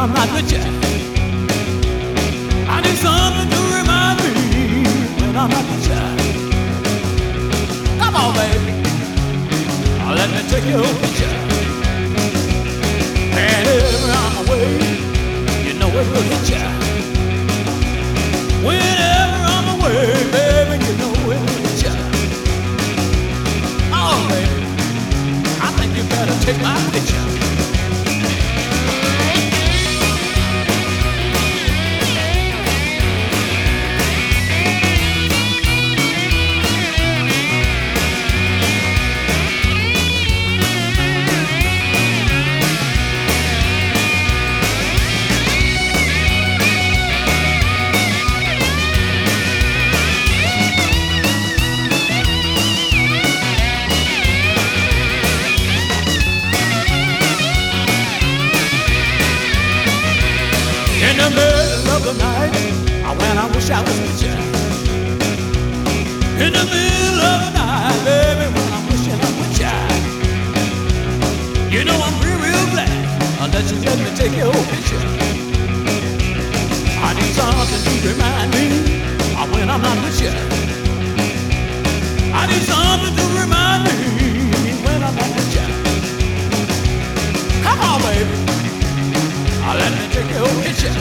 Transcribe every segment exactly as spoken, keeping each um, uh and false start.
I'm not with you. I need something to remind me when I'm not with you. Come on, baby, let me take your picture. Whenever I'm away, you know it will hit you. Whenever I'm away, baby, you know it will hit you. Oh, baby, I think you better take my picture. In the middle of the night, when I wish I was with you. In the middle of the night, baby, when I'm wishing I'm with you. You know I'm real, real glad that you let me take your picture. I need something to remind me of when I'm not with you. I need something to remind me when I'm not with you. Come on, baby, let me take your picture.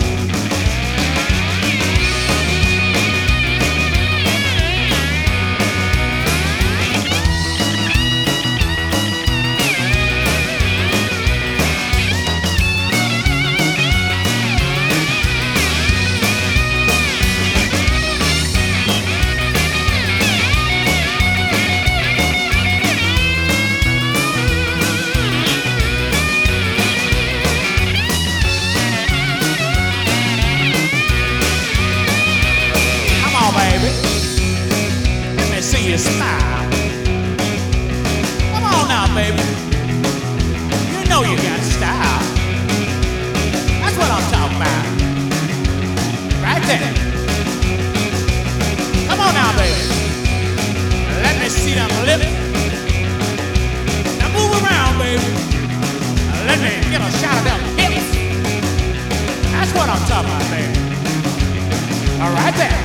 Baby, let me see you smile. Come on now, baby. You know you got style. That's what I'm talking about. Right there. Come on now, baby. Let me see them lips. Now move around, baby. Let me get a shot of them hips. That's what I'm talking about, baby. All right there.